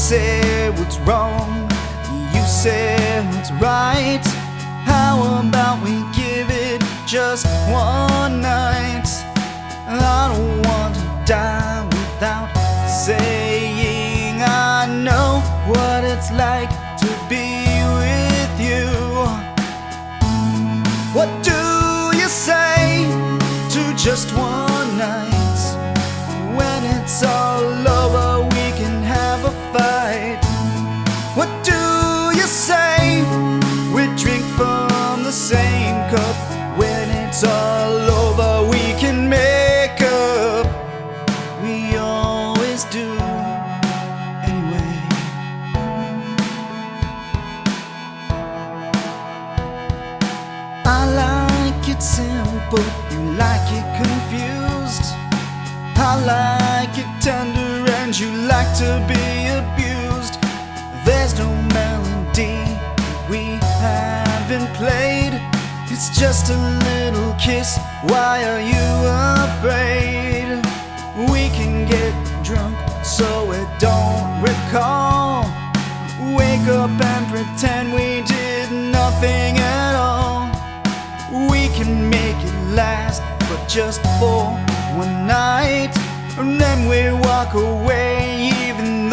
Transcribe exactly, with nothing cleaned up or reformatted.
say what's wrong, you say what's right. How about we give it just one night? I don't want to die without saying I know what it's like to be with you. What do you say to just one night? When it's all over, we can have a fight. What do you say? We drink from the same cup. When it's all over, we can make up. We always do anyway. I like it simple, you like it confused. I like it tender and you like to be abused. There's no melody we haven't played. It's just a little kiss, why are you afraid? We can get drunk so we don't recall. Wake up and pretend we did nothing at all. We can make it last, but just for one night, and then we walk away even